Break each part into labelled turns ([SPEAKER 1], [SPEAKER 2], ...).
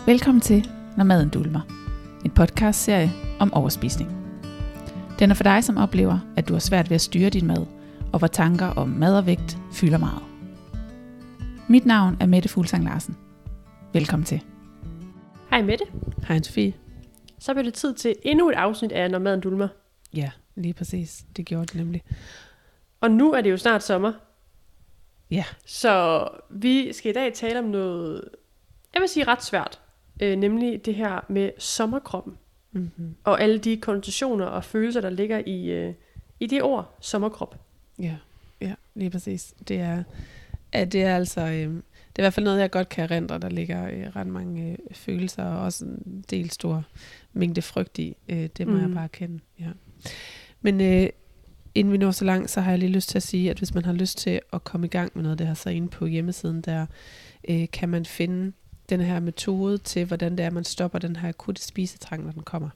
[SPEAKER 1] Velkommen til Når maden dulmer, en podcastserie om overspisning. Den er for dig, som oplever, at du har svært ved at styre din mad, og hvor tanker om mad og vægt fylder meget. Mit navn er Mette Fuglsang Larsen. Velkommen til.
[SPEAKER 2] Hej Mette.
[SPEAKER 1] Hej Sofie.
[SPEAKER 2] Så bliver det tid til endnu et afsnit af Når maden dulmer.
[SPEAKER 1] Ja, lige præcis. Det gjorde det nemlig.
[SPEAKER 2] Og nu er det jo snart sommer.
[SPEAKER 1] Ja.
[SPEAKER 2] Så vi skal i dag tale om noget, jeg vil sige ret svært. Nemlig det her med sommerkroppen.
[SPEAKER 1] Mm-hmm.
[SPEAKER 2] Og alle de konnotationer og følelser, der ligger i det ord, sommerkrop.
[SPEAKER 1] Ja, lige præcis. Det er altså... det er i hvert fald noget, jeg godt kan erindre. Der ligger ret mange følelser, og også en del stor mængde frygt i. Det må jeg bare kende. Ja. Men inden vi når så langt, så har jeg lige lyst til at sige, at hvis man har lyst til at komme i gang med noget af det her, så inde på hjemmesiden, der kan man finde den her metode til, hvordan det er, man stopper den her akutte spisetrang, når den kommer.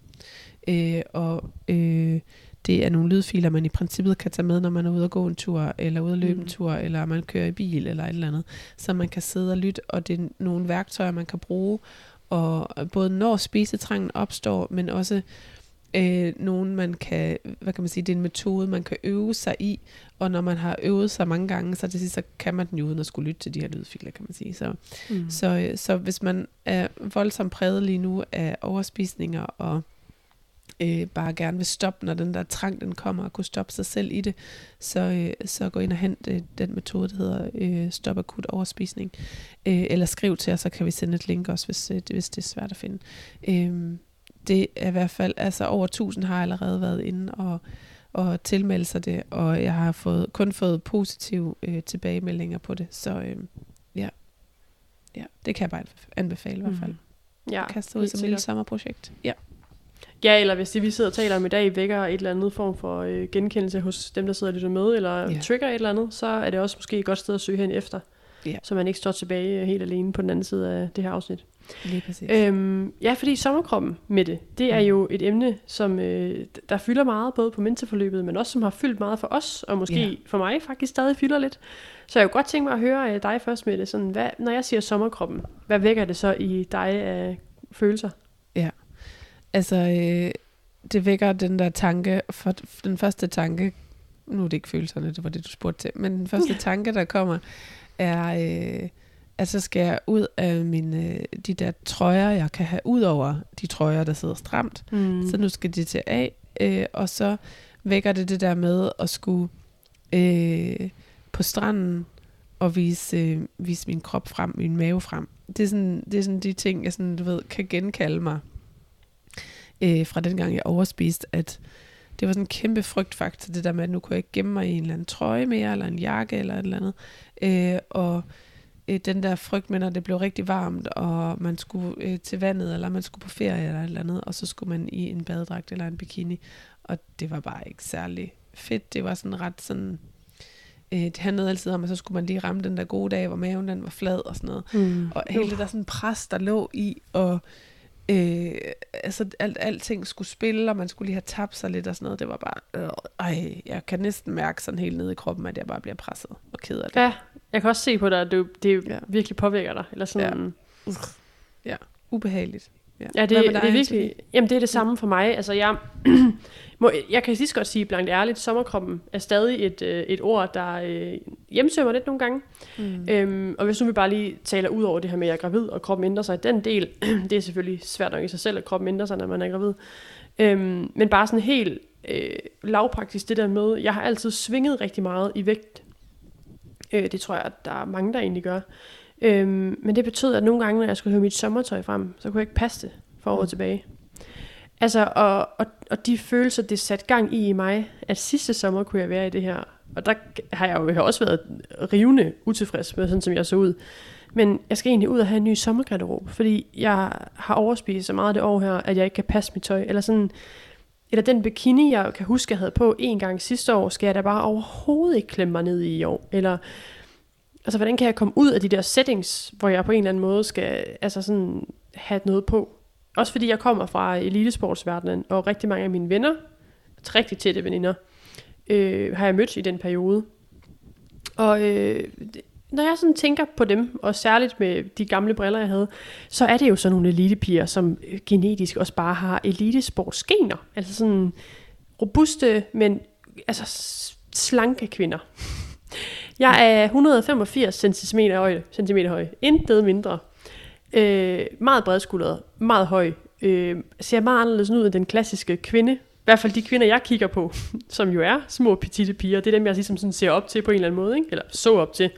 [SPEAKER 1] Det er nogle lydfiler, man i princippet kan tage med, når man er ude at gå en tur, eller ude at løbe en tur, eller man kører i bil, eller et eller andet, så man kan sidde og lytte, og det er nogle værktøjer, man kan bruge, og både når spisetrangen opstår, men også nogen man kan, hvad kan man sige, det er en metode, man kan øve sig i, og når man har øvet sig mange gange, så til sidst, så kan man den jo uden at skulle lytte til de her lydfiler, kan man sige. Så hvis man er voldsomt præget lige nu af overspisninger, og bare gerne vil stoppe, når den der trang, den kommer, og kunne stoppe sig selv i det, så gå ind og hent den metode, der hedder stop akut overspisning, eller skriv til os, så kan vi sende et link også, hvis det er svært at finde. Det er i hvert fald, altså over 1000 har allerede været inde og tilmelde sig det, og jeg har kun fået positive tilbagemeldinger på det, så ja, det kan jeg bare anbefale i hvert fald.
[SPEAKER 2] Ja,
[SPEAKER 1] kaste ud som et lille sommerprojekt.
[SPEAKER 2] Ja, eller hvis det vi sidder og taler om i dag vækker et eller andet form for genkendelse hos dem, der sidder og lytter med, eller trigger et eller andet, så er det også måske et godt sted at søge hen efter, så man ikke står tilbage helt alene på den anden side af det her afsnit.
[SPEAKER 1] Lige præcis.
[SPEAKER 2] Ja, fordi sommerkroppen, Mette, det er jo et emne, som der fylder meget, både på mentorforløbet, men også som har fyldt meget for os, og måske for mig faktisk stadig fylder lidt. Så jeg kunne godt tænke mig at høre dig først, Mette, sådan, når jeg siger sommerkroppen, hvad vækker det så i dig af følelser?
[SPEAKER 1] Ja, altså det vækker den der tanke, for den første tanke, nu er det ikke følelserne, det var det du spurgte til, men den første tanke, der kommer, er... at så skal jeg ud af de der trøjer, jeg kan have ud over de trøjer, der sidder stramt. Så nu skal de til af, og så vækker det der med at skulle på stranden og vise min krop frem, min mave frem. Det er sådan de ting, jeg sådan, du ved, kan genkalde mig fra den gang, jeg overspiste, at det var sådan en kæmpe frygtfaktor, det der med, at nu kunne jeg ikke gemme mig i en eller anden trøje mere, eller en jakke, eller et eller andet. Og den der frygt med, når det blev rigtig varmt, og man skulle til vandet, eller man skulle på ferie, eller et eller andet, og så skulle man i en badedragt eller en bikini, og det var bare ikke særlig fedt. Det var sådan ret sådan, det handlede altid om, at så skulle man lige ramme den der gode dag, hvor maven den var flad og sådan noget. Og hele det der sådan pres, der lå i, og altså alting skulle spille, og man skulle lige have tabt sig lidt og sådan noget. Det var bare, jeg kan næsten mærke sådan helt nede i kroppen, at jeg bare bliver presset og ked af det.
[SPEAKER 2] Ja, jeg kan også se på dig, at det virkelig påvirker dig. Eller sådan.
[SPEAKER 1] Ja, ubehageligt.
[SPEAKER 2] Ja, det er virkelig, jamen det er det samme for mig. Altså jeg kan lige så godt sige blankt ærligt, sommerkroppen er stadig et ord, der hjemsøger lidt nogle gange. Og hvis nu vi bare lige taler ud over det her med, at jeg er gravid, og kroppen ændrer sig, den del, det er selvfølgelig svært nok i sig selv, at kroppen ændrer sig, når man er gravid. Men bare sådan helt lavpraktisk det der med, jeg har altid svinget rigtig meget i vægt. Det tror jeg, at der er mange, der egentlig gør. Men det betød, at nogle gange, når jeg skulle have mit sommertøj frem, så kunne jeg ikke passe det for år tilbage. Altså, og de følelser, det satte gang i mig, at sidste sommer kunne jeg være i det her. Og der har jeg jo også været rivende utilfreds med, sådan som jeg så ud. Men jeg skal egentlig ud og have en ny sommergarderobe, fordi jeg har overspist så meget det år her, at jeg ikke kan passe mit tøj. Eller den bikini, jeg kan huske, jeg havde på en gang sidste år, skal jeg da bare overhovedet ikke klemme mig ned i år. Eller, altså, hvordan kan jeg komme ud af de der settings, hvor jeg på en eller anden måde skal sådan have noget på? Også fordi jeg kommer fra elitesportsverdenen, og rigtig mange af mine venner, rigtig tætte veninder, har jeg mødt i den periode. Og når jeg sådan tænker på dem, og særligt med de gamle briller, jeg havde, så er det jo sådan nogle elitepiger, som genetisk også bare har elitesportsgener. Altså sådan robuste, men altså slanke kvinder. Jeg er 185 centimeter høj. Intet mindre. Meget bredskuldret. Meget høj. Ser meget anderledes ud end den klassiske kvinde. I hvert fald de kvinder, jeg kigger på, som jo er små petite piger. Det er dem, jeg ligesom sådan ser op til på en eller anden måde. Ikke? Eller så op til.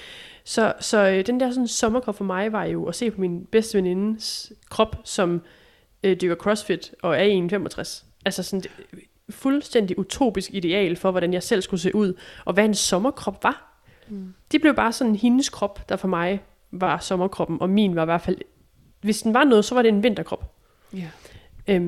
[SPEAKER 2] Så den der sådan sommerkrop for mig var jo at se på min bedste venindes krop, som dykker CrossFit og er 1,65. Altså sådan fuldstændig utopisk ideal for, hvordan jeg selv skulle se ud, og hvad en sommerkrop var. Det blev bare sådan hendes krop, der for mig var sommerkroppen, og min var i hvert fald, hvis den var noget, så var det en vinterkrop.
[SPEAKER 1] Ja.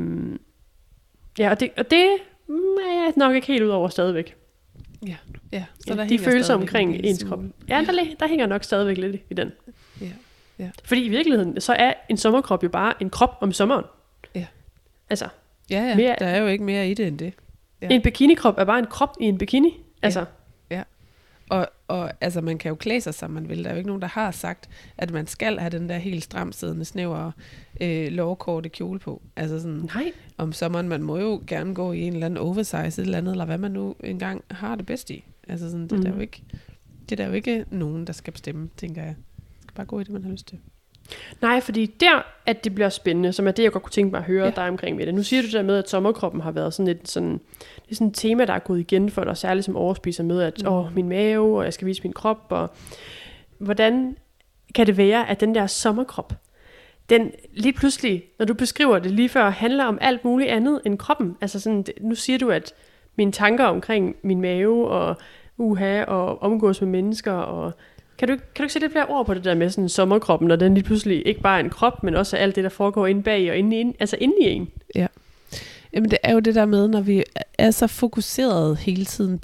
[SPEAKER 2] Ja, og det er jeg nok ikke helt ud over stadigvæk.
[SPEAKER 1] Ja. Så
[SPEAKER 2] ja, de følelser omkring ens krop. Ja, der hænger nok stadigvæk lidt i den.
[SPEAKER 1] Ja.
[SPEAKER 2] Fordi i virkeligheden, så er en sommerkrop jo bare en krop om sommeren.
[SPEAKER 1] Ja.
[SPEAKER 2] Altså.
[SPEAKER 1] Ja,
[SPEAKER 2] mere,
[SPEAKER 1] der er jo ikke mere i det end det. Ja.
[SPEAKER 2] En bikinikrop er bare en krop i en bikini. Altså.
[SPEAKER 1] Ja. Og altså, man kan jo klæde sig, som man vil. Der er jo ikke nogen, der har sagt, at man skal have den der helt stram siddende, snævre, lovkorte kjole på. Altså sådan,
[SPEAKER 2] nej.
[SPEAKER 1] Om sommeren, man må jo gerne gå i en eller anden oversize, et eller andet, eller hvad man nu engang har det bedst i. Altså sådan, det er der jo ikke nogen, der skal bestemme, tænker jeg. Man skal bare gå i det, man har lyst til.
[SPEAKER 2] Nej, fordi at det bliver spændende, som er det, jeg godt kunne tænke mig at høre dig omkring med det. Nu siger du der med, at sommerkroppen har været sådan det er sådan et tema, der er gået igen for dig, særligt som overspiser med, at min mave, og jeg skal vise min krop, og hvordan kan det være, at den der sommerkrop, den lige pludselig, når du beskriver det lige før, handler om alt muligt andet end kroppen. Altså sådan, nu siger du, at mine tanker omkring min mave, og og omgås med mennesker, og Kan du ikke sætte lidt flere ord på det der med sådan sommerkroppen, og den lige pludselig ikke bare er en krop, men også alt det, der foregår inde bag og inde i en? Ja.
[SPEAKER 1] Jamen det er jo det der med, når vi er så fokuseret hele tiden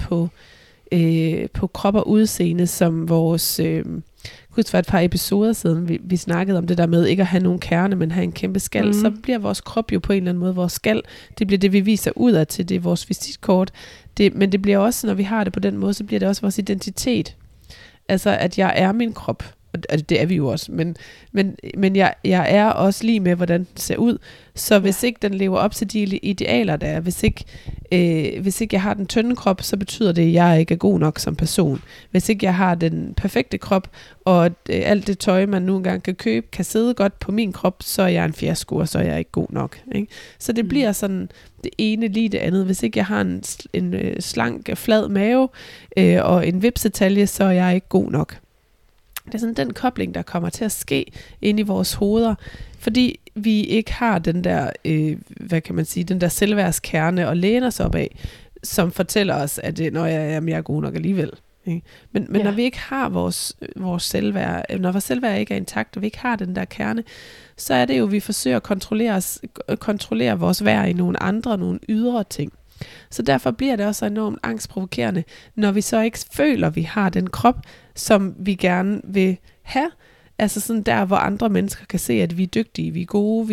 [SPEAKER 1] på krop og udseende, som vores... husk for et par episoder siden, vi snakkede om det der med ikke at have nogen kerne, men have en kæmpe skal, så bliver vores krop jo på en eller anden måde vores skal. Det bliver det, vi viser udad til, det er vores visitkort. Men det bliver også, når vi har det på den måde, så bliver det også vores identitet. Altså, at jeg er min krop. Og det er vi jo også. Men jeg er også lige med, hvordan den ser ud. Så hvis ikke den lever op til de idealer, der er, hvis ikke jeg har den tynde krop, så betyder det, at jeg ikke er god nok som person. Hvis ikke jeg har den perfekte krop, og alt det tøj, man nu engang kan købe, kan sidde godt på min krop, så er jeg en fiasko, og så er jeg ikke god nok. Ikke? Så det bliver sådan det ene lige det andet. Hvis ikke jeg har en slank, flad mave og en vipsetalje, så er jeg ikke god nok. Det er sådan den kobling, der kommer til at ske inde i vores hoveder, fordi vi ikke har den der, hvad kan man sige, den der selvværdskerne at læne os op af, som fortæller os, at når jeg er god nok alligevel. Ikke? Men når vi ikke har vores selvværd, når vores selvværd ikke er intakt, og vi ikke har den der kerne, så er det jo, vi forsøger at kontrollere vores værd i nogle andre, nogle ydre ting. Så derfor bliver det også enormt angstprovokerende, når vi så ikke føler, at vi har den krop, som vi gerne vil have. Altså sådan der, hvor andre mennesker kan se, at vi er dygtige, vi er gode,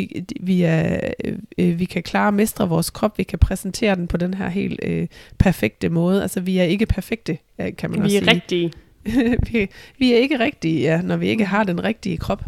[SPEAKER 1] vi kan klare at mestre vores krop, vi kan præsentere den på den her helt perfekte måde. Altså vi er ikke perfekte, kan man også sige.
[SPEAKER 2] Vi er rigtige.
[SPEAKER 1] vi er ikke rigtige, ja, når vi ikke har den rigtige krop.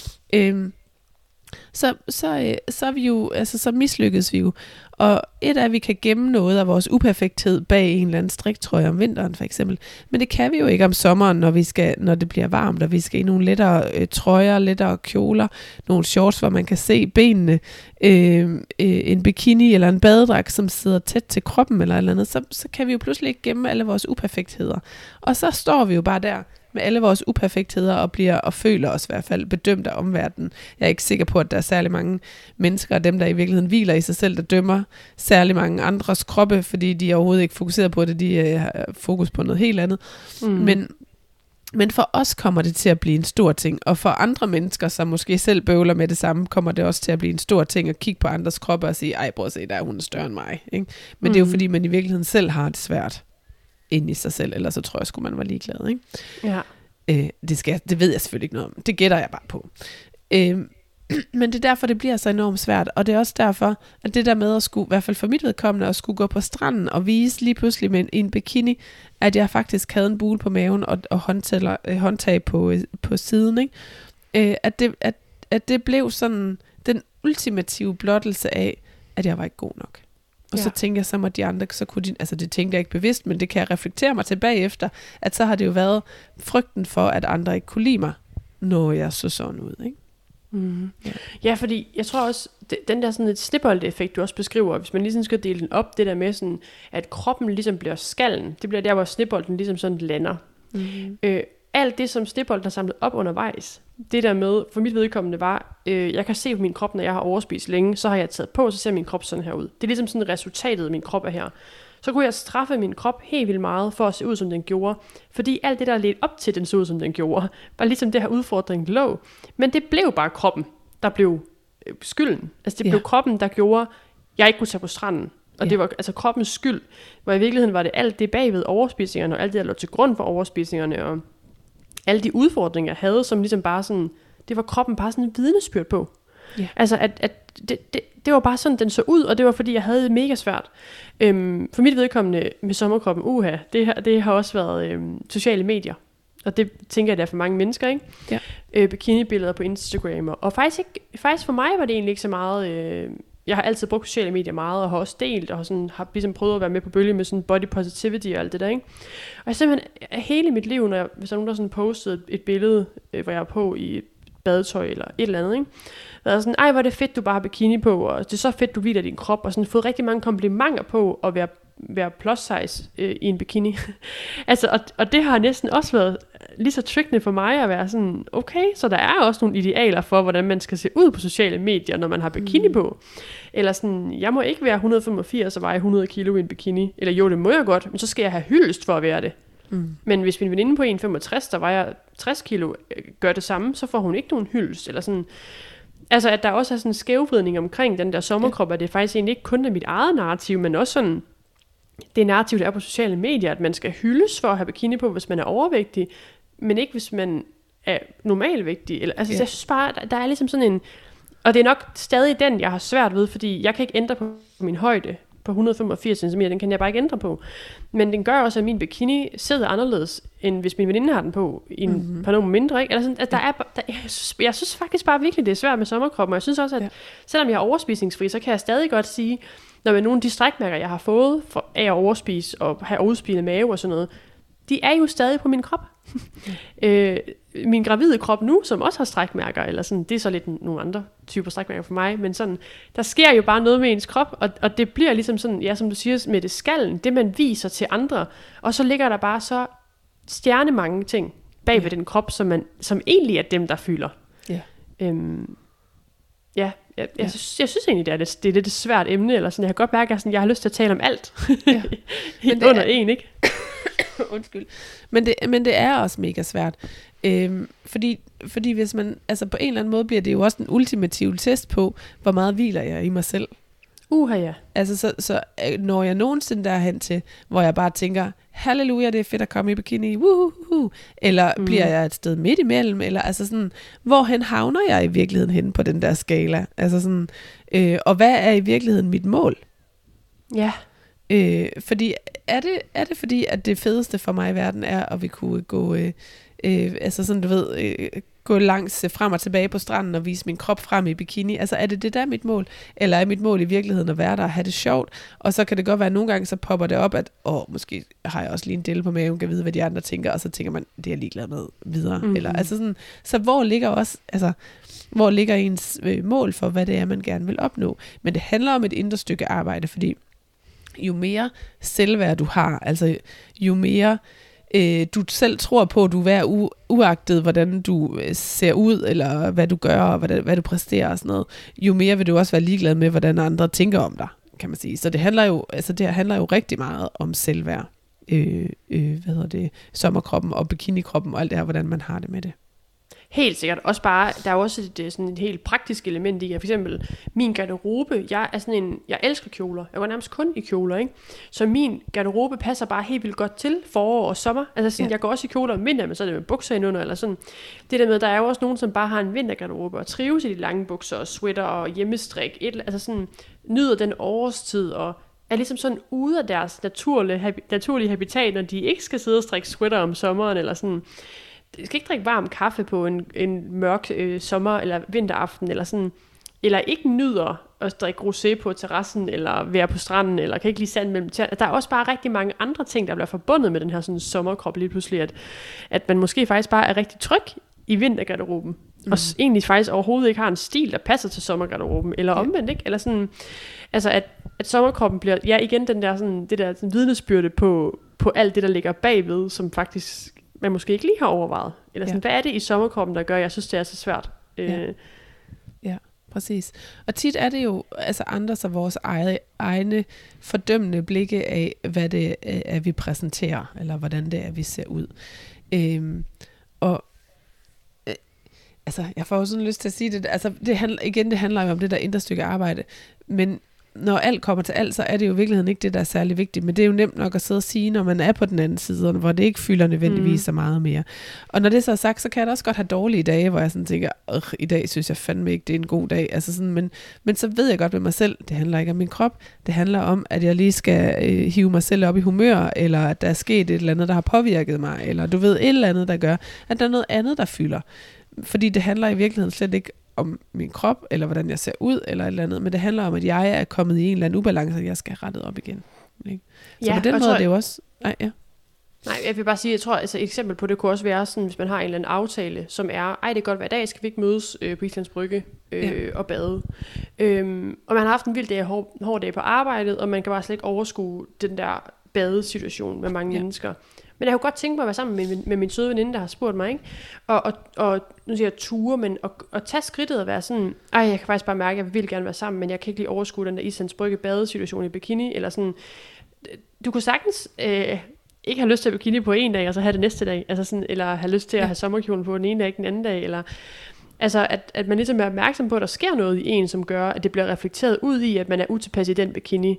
[SPEAKER 1] Så er vi jo, altså så mislykkes vi jo. Og at vi kan gemme noget af vores uperfekthed bag en eller anden striktrøje om vinteren for eksempel. Men det kan vi jo ikke om sommeren, når det bliver varmt, og vi skal i nogle lettere trøjer, lettere kjoler, nogle shorts, hvor man kan se benene, en bikini eller en badedragt, som sidder tæt til kroppen eller eller andet, så kan vi jo pludselig ikke gemme alle vores uperfektheder. Og så står vi jo bare der med alle vores uperfektheder og føler os i hvert fald bedømt af omverdenen. Jeg er ikke sikker på, at der er særlig mange mennesker, dem der i virkeligheden hviler i sig selv, der dømmer særlig mange andres kroppe, fordi de er overhovedet ikke fokuseret på det, de har fokus på noget helt andet. Men for os kommer det til at blive en stor ting, og for andre mennesker, som måske selv bøvler med det samme, kommer det også til at blive en stor ting at kigge på andres kroppe og sige, ej, prøv at se, der er hun større end mig. Ikke? Men det er jo fordi, man i virkeligheden selv har det svært ind i sig selv, eller så tror jeg sgu, man var ligeglad. Ikke?
[SPEAKER 2] Ja.
[SPEAKER 1] Det ved jeg selvfølgelig ikke noget om. Det gætter jeg bare på. Men det er derfor, det bliver så enormt svært, og det er også derfor, at det der med at skulle, i hvert fald for mit vedkommende, at skulle gå på stranden og vise lige pludselig med en bikini, at jeg faktisk havde en bule på maven og håndtag på siden, ikke? At det blev sådan den ultimative blottelse af, at jeg var ikke god nok. Og så tænkte jeg, så må de andre, så kunne de, altså det tænkte jeg ikke bevidst, men det kan jeg reflektere mig tilbage efter, at så har det jo været frygten for, at andre ikke kunne lide mig, når jeg så sådan ud, ikke?
[SPEAKER 2] Mm. Ja, fordi jeg tror også, den der sådan et snibbold-effekt, du også beskriver, hvis man ligesom skal dele den op, det der med sådan, at kroppen ligesom bliver skallen, det bliver der, hvor snibbolden ligesom sådan lander. Mm. Alt det, som snibbolden har samlet op undervejs, det der med, for mit vedkommende var, jeg kan se på min krop, når jeg har overspist længe, så har jeg taget på, så ser min krop sådan her ud. Det er ligesom sådan resultatet af min krop er her. Så kunne jeg straffe min krop helt vildt meget for at se ud, som den gjorde. Fordi alt det, der ledte op til, den så ud, som den gjorde, var ligesom det her udfordring lå. Men det blev bare kroppen, der blev skylden. Altså det blev kroppen, der gjorde, at jeg ikke kunne tage på stranden. Og det var altså kroppens skyld. Hvor i virkeligheden var det alt det bagved overspisningerne, og alt det, der lå til grund for overspisningerne, og alle de udfordringer, jeg havde, som ligesom bare sådan, det var kroppen bare sådan en vidnesbyrd på. Yeah. Altså at det var bare sådan, den så ud, og det var fordi, jeg havde det mega svært. For mit vedkommende med sommerkroppen, det har også været sociale medier. Og det tænker jeg, det er for mange mennesker, ikke? Ja. Bikinibilleder på Instagram. Og faktisk for mig var det egentlig ikke så meget. Jeg har altid brugt sociale medier meget, og har også delt, og har ligesom prøvet at være med på bølge med sådan body positivity og alt det der, ikke? Og jeg simpelthen hele mit liv, hvis der er nogen, der sådan postede et billede, hvor jeg er på i et badetøj eller et eller andet, ikke? Været sådan, ej, hvor er det fedt, du bare har bikini på, og det er så fedt, du hviler din krop, og sådan fået rigtig mange komplimenter på at være plus size i en bikini. Altså, og det har næsten også været lige så triggende for mig at være sådan, okay, så der er også nogle idealer for, hvordan man skal se ud på sociale medier, når man har bikini på. Eller sådan, jeg må ikke være 185 og veje 100 kilo i en bikini. Eller jo, det må jeg godt, men så skal jeg have hyldest for at være det. Men hvis min veninde på 1,65, der vejer 60 kilo, gør det samme, så får hun ikke nogen hyldest. Eller sådan. Altså, at der også er sådan en skævvridning omkring den der sommerkrop, at det faktisk egentlig ikke kun er mit eget narrativ, men også sådan det narrativ, der er på sociale medier, at man skal hyldes for at have bikini på, hvis man er overvægtig, men ikke hvis man er normalvægtig. Eller, altså, jeg synes bare, der er ligesom sådan en. Og det er nok stadig den, jeg har svært ved, fordi jeg kan ikke ændre på min højde på 185 cm, den kan jeg bare ikke ændre på. Men den gør også, at min bikini sidder anderledes, end hvis min veninde har den på, i en par nummer mindre, ikke? Eller sådan, at jeg synes faktisk bare virkelig, det er svært med sommerkroppen, og jeg synes også, at selvom jeg er overspisningsfri, så kan jeg stadig godt sige, når med nogle af de strækmærker, jeg har fået af at overspise og have overspinet mave og sådan noget, de er jo stadig på min krop. Min gravide krop nu, som også har strækmærker, eller sådan, det er så lidt nogle andre typer strækmærker for mig, men sådan, der sker jo bare noget med ens krop, og det bliver ligesom sådan, ja, som du siger, med det skallen, det man viser til andre, og så ligger der bare så stjernemange ting bag ved den krop, som egentlig er dem, der fylder. Jeg synes egentlig, det er lidt et svært emne, eller sådan, jeg kan godt mærke, at jeg har lyst til at tale om alt. Men under en, ikke?
[SPEAKER 1] Undskyld. Men det er også mega svært. Fordi hvis man, altså på en eller anden måde bliver det jo også en ultimativ test på, hvor meget hviler jeg i mig selv.
[SPEAKER 2] Ja.
[SPEAKER 1] Altså så når jeg nogensinde derhen til, hvor jeg bare tænker, halleluja, det er fedt at komme i bikini, woohoo, eller bliver jeg et sted midt imellem, eller altså sådan, hvorhen havner jeg i virkeligheden henne på den der skala? Altså sådan, og hvad er i virkeligheden mit mål?
[SPEAKER 2] Ja.
[SPEAKER 1] Fordi er det fordi, at det fedeste for mig i verden er, at vi kunne gå, altså sådan du ved, gå langs frem og tilbage på stranden og vise min krop frem i bikini. Altså er det der er mit mål? Eller er mit mål i virkeligheden at være der og have det sjovt? Og så kan det godt være, at nogle gange så popper det op, at måske har jeg også lige en delle på maven, kan vide, hvad de andre tænker, og så tænker man, det er jeg ligeglad med videre. Eller, altså sådan, så hvor ligger ens mål for, hvad det er, man gerne vil opnå? Men det handler om et indre stykke arbejde, fordi jo mere selvværd du har, altså jo mere du selv tror på, at du er uagtet, hvordan du ser ud, eller hvad du gør, og hvad du præsterer og sådan noget, jo mere vil du også være ligeglad med, hvordan andre tænker om dig, kan man sige. Så det handler jo rigtig meget om selvværd, sommerkroppen og bikinikroppen og alt det her, hvordan man har det med det.
[SPEAKER 2] Helt sikkert. Også bare, der er også sådan et helt praktisk element i, at for eksempel min garderobe, jeg elsker kjoler. Jeg går nærmest kun i kjoler, ikke? Så min garderobe passer bare helt vildt godt til forår og sommer. Altså sådan, jeg går også i kjoler om vinteren, men så er det med bukser indenunder, eller sådan. Det der med, der er jo også nogen, som bare har en vintergarderobe og trives i de lange bukser og sweater og hjemmestrik. Altså sådan, nyder den årstid og er ligesom sådan ude af deres naturlige habitat, når de ikke skal sidde og strikke sweater om sommeren, eller sådan. Jeg skal ikke drikke varm kaffe på en mørk sommer- eller vinteraften, eller sådan, eller ikke nyder at drikke rosé på terrassen, eller være på stranden, eller kan ikke lide sand mellem tæerne. Der er også bare rigtig mange andre ting, der bliver forbundet med den her sådan sommerkrop lige pludselig, at man måske faktisk bare er rigtig tryg i vintergarderoben, og egentlig faktisk overhovedet ikke har en stil, der passer til sommergarderoben, eller omvendt, ikke? Eller sådan, altså at sommerkroppen bliver, igen den der sådan, det der sådan vidnesbyrde på alt det, der ligger bagved, som faktisk man måske ikke lige har overvejet. Eller sådan, hvad er det i sommerkroppen, der gør, jeg synes, det er så svært?
[SPEAKER 1] Ja, præcis. Og tit er det jo altså andres og vores egne fordømmende blikke af, hvad det er, vi præsenterer, eller hvordan det er, vi ser ud. Altså, jeg får jo sådan lyst til at sige det. Altså, det handler jo om det der indre stykke arbejde. Men når alt kommer til alt, så er det jo i virkeligheden ikke det, der er særlig vigtigt. Men det er jo nemt nok at sidde og sige, når man er på den anden side, hvor det ikke fylder nødvendigvis så meget mere. Og når det så er sagt, så kan jeg da også godt have dårlige dage, hvor jeg sådan tænker, i dag synes jeg fandme ikke, det er en god dag. Altså sådan, men så ved jeg godt med mig selv, det handler ikke om min krop. Det handler om, at jeg lige skal hive mig selv op i humør, eller at der er sket et eller andet, der har påvirket mig, eller du ved, et eller andet, der gør, at der er noget andet, der fylder. Fordi det handler i virkeligheden slet ikke om min krop, eller hvordan jeg ser ud, eller et eller andet, men det handler om, at jeg er kommet i en eller anden ubalance, og jeg skal have rettet op igen. Ikke? Så på den måde er det jo også... Nej,
[SPEAKER 2] jeg vil bare sige, jeg tror, altså, et eksempel på det kunne også være sådan, hvis man har en eller anden aftale, som er, det er godt hver dag, skal vi ikke mødes på Islands Brygge og bade. Og man har haft en vild dag, hård dag på arbejdet, og man kan bare slet ikke overskue den der badesituation med mange mennesker. Men jeg kunne godt tænke mig at være sammen med min søde veninde, der har spurgt mig, ikke? Og nu siger jeg ture, men at tage skridtet og være sådan, jeg kan faktisk bare mærke, at jeg vil gerne være sammen, men jeg kan ikke lige overskue den der Islands Brygge badesituation i bikini, eller sådan. Du kunne sagtens ikke have lyst til at bikini på en dag, og så have det næste dag, altså sådan, eller have lyst til at have sommerkjolen på den ene dag, ikke den anden dag, eller... Altså, at man ligesom er opmærksom på, at der sker noget i en, som gør, at det bliver reflekteret ud i, at man er utilpas i den bikini.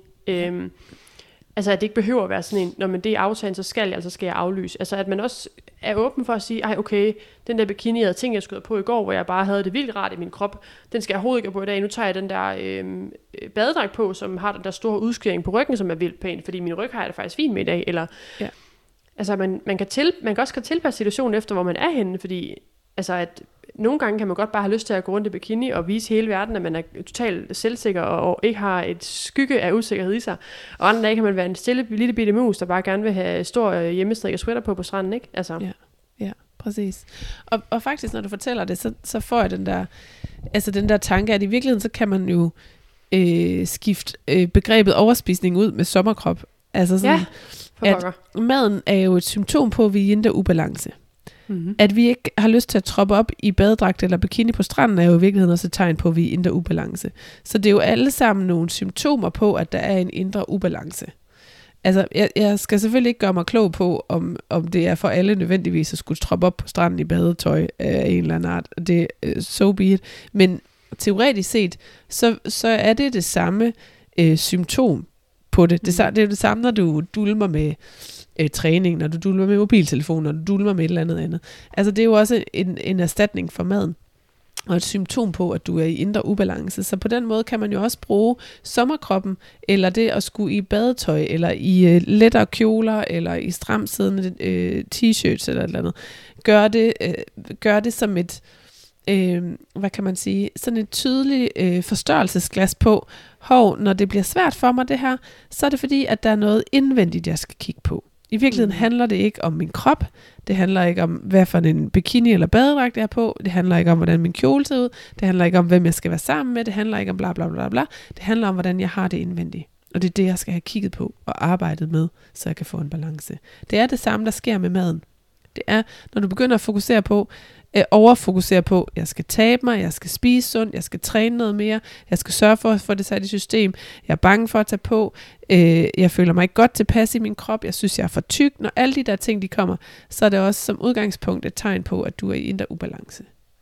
[SPEAKER 2] Altså, at det ikke behøver at være sådan en, når man det er aftalen, så skal jeg aflyse. Altså, at man også er åben for at sige, okay, den der bikini, jeg havde tænkt, jeg skulle på i går, hvor jeg bare havde det vildt rart i min krop, den skal jeg overhovedet ikke på i dag. Nu tager jeg den der badedragt på, som har den der store udskæring på ryggen, som er vildt pæn, fordi min ryg har jeg det faktisk fint med i dag. Eller, altså, man kan også tilpasse situationen efter, hvor man er henne, fordi altså, at nogle gange kan man godt bare have lyst til at gå rundt i bikini og vise hele verden, at man er totalt selvsikker og ikke har et skygge af usikkerhed i sig. Og andre dage kan man være en stille lille bitte mus, der bare gerne vil have stor hjemmestrikket sweater på stranden, ikke? Altså.
[SPEAKER 1] Ja, præcis. Og faktisk, når du fortæller det, så får jeg den der tanke, at i virkeligheden, så kan man jo skifte begrebet overspisning ud med sommerkrop. Altså sådan, at maden er jo et symptom på, at vi er i indre ubalance. Mm-hmm. At vi ikke har lyst til at troppe op i badedragt eller bikini på stranden, er jo i virkeligheden også et tegn på, at vi er i indre ubalance. Så det er jo alle sammen nogle symptomer på, at der er en indre ubalance. Altså, jeg skal selvfølgelig ikke gøre mig klog på, om det er for alle nødvendigvis at skulle troppe op på stranden i badetøj af en eller anden art. Det er so be it. Men teoretisk set, så er det samme symptom på det. Det er jo det samme, når du dulmer med træning, når du dulmer med mobiltelefon, når du dulmer med et eller andet. Altså det er jo også en erstatning for maden, og et symptom på, at du er i indre ubalance. Så på den måde kan man jo også bruge sommerkroppen, eller det at skulle i badetøj, eller i lettere kjoler, eller i stramsiddende t-shirts, eller et eller andet. Gør det som et, hvad kan man sige, sådan et tydeligt forstørrelsesglas på, når det bliver svært for mig det her, så er det fordi, at der er noget indvendigt, jeg skal kigge på. I virkeligheden handler det ikke om min krop, det handler ikke om, hvad for en bikini eller badedragt jeg er på, det handler ikke om, hvordan min kjole ser ud, det handler ikke om, hvem jeg skal være sammen med, det handler ikke om bla bla bla bla, det handler om, hvordan jeg har det indvendigt. Og det er det, jeg skal have kigget på og arbejdet med, så jeg kan få en balance. Det er det samme, der sker med maden. Det er, når du begynder at fokusere på, overfokusere på, jeg skal tabe mig, jeg skal spise sundt, jeg skal træne noget mere, jeg skal sørge for at få det sat i system, jeg er bange for at tage på, jeg føler mig ikke godt tilpas i min krop, jeg synes, jeg er for tyk. Når alle de der ting, de kommer, så er det også som udgangspunkt et tegn på, at du er i indre ubalance.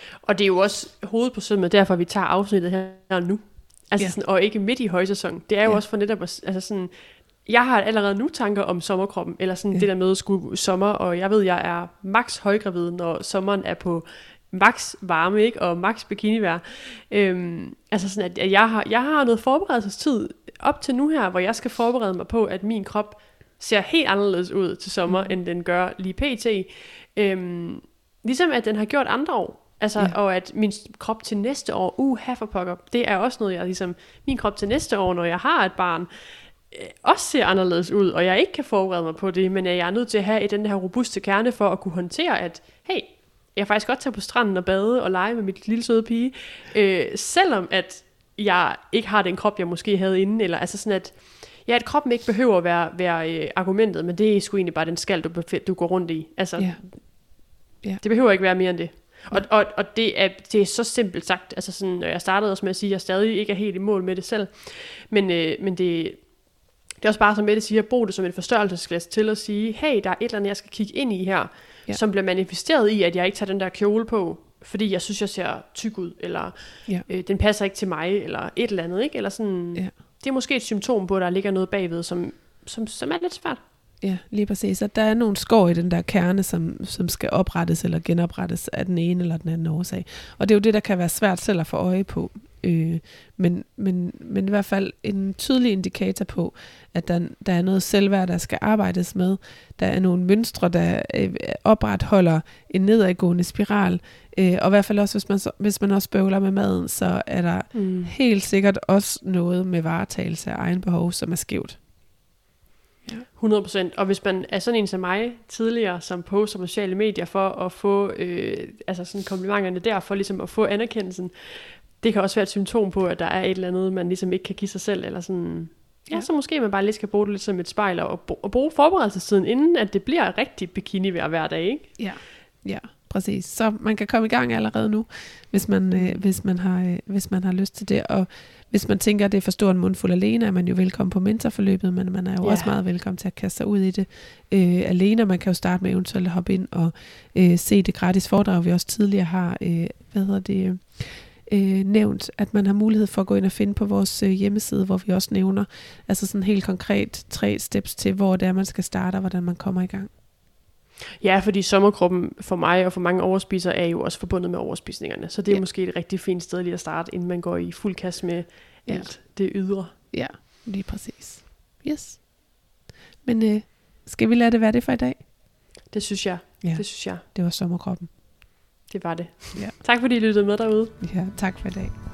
[SPEAKER 2] Og det er jo også hovedet på sømmet, derfor vi tager afsnittet her nu. Altså sådan, og ikke midt i højsæson. Det er jo også for netop, altså sådan, jeg har allerede nu tanker om sommerkroppen, eller sådan det der med at skulle sommer, og jeg ved, jeg er max højgravid, når sommeren er på max varme, ikke? Og max bikinivejr. Altså sådan, at jeg har noget forberedelsestid op til nu her, hvor jeg skal forberede mig på, at min krop ser helt anderledes ud til sommer, end den gør lige pt. Ligesom at den har gjort andre år. Altså, og at min krop til næste år, for pokker, det er også noget, jeg ligesom, min krop til næste år, når jeg har et barn, også ser anderledes ud, og jeg ikke kan forberede mig på det, men jeg er nødt til at have den her robuste kerne for at kunne håndtere, at hey, jeg kan faktisk godt tage på stranden og bade og lege med mit lille søde pige, selvom at jeg ikke har den krop, jeg måske havde inden, eller altså sådan at kroppen ikke behøver at være argumentet, men det er sgu egentlig bare den skal, du går rundt i. Altså, det behøver ikke være mere end det. Og det er så simpelt sagt, altså sådan, når jeg startede også med at sige, at jeg stadig ikke er helt i mål med det selv, men det er også bare, som Mette siger, brug det som et forstørrelsesglas til at sige, hey, der er et eller andet, jeg skal kigge ind i her, som bliver manifesteret i, at jeg ikke tager den der kjole på, fordi jeg synes, jeg ser tyk ud, eller den passer ikke til mig, eller et eller andet, ikke? Eller sådan, det er måske et symptom på, at der ligger noget bagved, som er lidt svært.
[SPEAKER 1] Ja, lige præcis. At der er nogle skår i den der kerne, som skal oprettes eller genoprettes af den ene eller den anden årsag. Og det er jo det, der kan være svært selv at få øje på. Men i hvert fald en tydelig indikator på, at der er noget selvværd, der skal arbejdes med. Der er nogle mønstre, der opretholder en nedadgående spiral. Og i hvert fald også, hvis man også bøvler med maden, så er der helt sikkert også noget med varetagelse af egen behov, som er skævt.
[SPEAKER 2] 100%. Og hvis man er sådan en som mig tidligere, som poster på sociale medier for at få altså sådan komplimenterne der, for ligesom at få anerkendelsen, det kan også være et symptom på, at der er et eller andet, man ligesom ikke kan give sig selv, eller sådan, så måske man bare lige skal bruge det lidt som et spejl, og bruge forberedelsestiden, inden at det bliver rigtig bikini hver dag, ikke?
[SPEAKER 1] Ja, præcis. Så man kan komme i gang allerede nu, hvis man har lyst til det, og hvis man tænker, at det er for stor en mundfuld alene, er man jo velkommen på mentorforløbet, men man er jo også meget velkommen til at kaste sig ud i det alene. Man kan jo starte med eventuelt at hoppe ind og se det gratis foredrag, vi også tidligere har nævnt, at man har mulighed for at gå ind og finde på vores hjemmeside, hvor vi også nævner altså sådan helt konkret 3 steps til, hvor det er, man skal starte, og hvordan man kommer i gang.
[SPEAKER 2] Ja, fordi sommerkroppen for mig og for mange overspisere er jo også forbundet med overspisningerne. Så det er måske et rigtig fint sted lige at starte, inden man går i fuld kast med alt det ydre. Ja,
[SPEAKER 1] lige præcis. Yes. Men skal vi lade det være det for i dag?
[SPEAKER 2] Det synes jeg.
[SPEAKER 1] Ja.
[SPEAKER 2] Det synes jeg.
[SPEAKER 1] Det var sommerkroppen.
[SPEAKER 2] Det var det.
[SPEAKER 1] Ja.
[SPEAKER 2] Tak fordi I lyttede med derude.
[SPEAKER 1] Ja, tak for i dag.